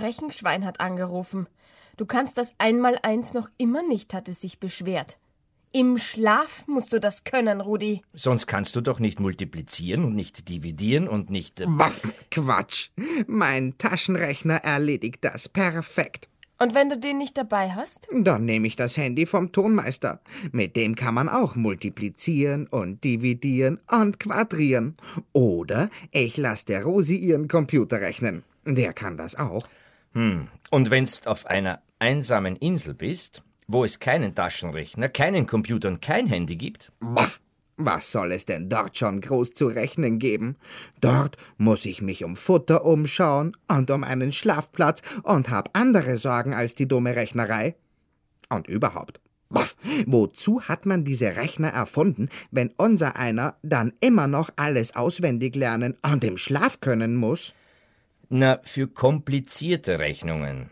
Herr Rechenschwein hat angerufen. Du kannst das Einmaleins noch immer nicht, hat es sich beschwert. Im Schlaf musst du das können, Rudi. Sonst kannst du doch nicht multiplizieren und nicht dividieren und nicht... Waff, Quatsch. Mein Taschenrechner erledigt das perfekt. Und wenn du den nicht dabei hast? Dann nehme ich das Handy vom Tonmeister. Mit dem kann man auch multiplizieren und dividieren und quadrieren. Oder ich lasse der Rosi ihren Computer rechnen. Der kann das auch. Und wenn's auf einer einsamen Insel bist, wo es keinen Taschenrechner, keinen Computer und kein Handy gibt? Waff. Was soll es denn dort schon groß zu rechnen geben? Dort muss ich mich um Futter umschauen und um einen Schlafplatz und hab andere Sorgen als die dumme Rechnerei. Und überhaupt, wozu hat man diese Rechner erfunden, wenn unser einer dann immer noch alles auswendig lernen und im Schlaf können muss? Na, für komplizierte Rechnungen.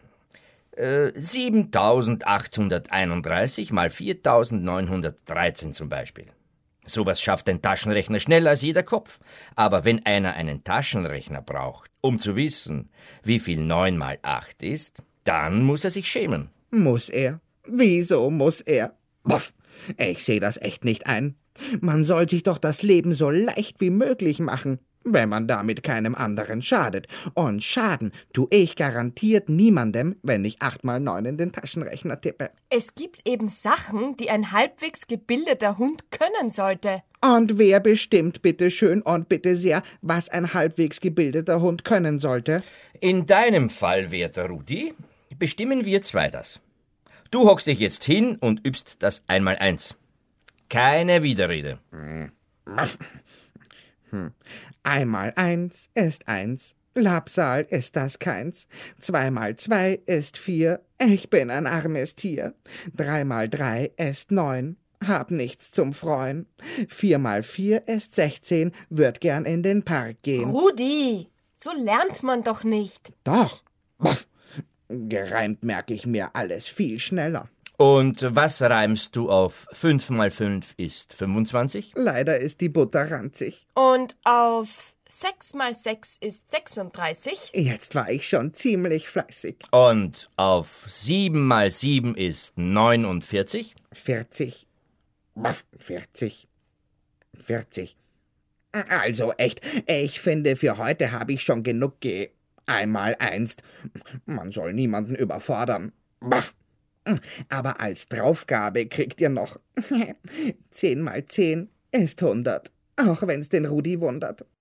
7.831 mal 4.913 zum Beispiel. Sowas schafft ein Taschenrechner schneller als jeder Kopf. Aber wenn einer einen Taschenrechner braucht, um zu wissen, wie viel 9 mal 8 ist, dann muss er sich schämen. Muss er? Wieso muss er? Ich sehe das echt nicht ein. Man soll sich doch das Leben so leicht wie möglich machen, wenn man damit keinem anderen schadet. Und schaden tue ich garantiert niemandem, wenn ich 8 mal 9 in den Taschenrechner tippe. Es gibt eben Sachen, die ein halbwegs gebildeter Hund können sollte. Und wer bestimmt bitte schön und bitte sehr, was ein halbwegs gebildeter Hund können sollte? In deinem Fall, werter Rudi, bestimmen wir zwei das. Du hockst dich jetzt hin und übst das Einmaleins. Keine Widerrede. 1 mal 1 ist 1. Labsal ist das keins. 2 mal 2 ist 4. Ich bin ein armes Tier. 3 mal 3 ist 9. Hab nichts zum Freuen. 4 mal 4 ist 16. Würd gern in den Park gehen. Rudi, so lernt man doch nicht. Doch. Gereimt merke ich mir alles viel schneller. Und was reimst du auf 5 mal 5 ist 25? Leider ist die Butter ranzig. Und auf 6 mal 6 ist 36? Jetzt war ich schon ziemlich fleißig. Und auf 7 mal 7 ist 49? 40. 40. Also echt, ich finde, für heute habe ich schon genug Einmaleins. Man soll niemanden überfordern. Aber als Draufgabe kriegt ihr noch 10 mal 10 ist 100. Auch wenn's den Rudi wundert.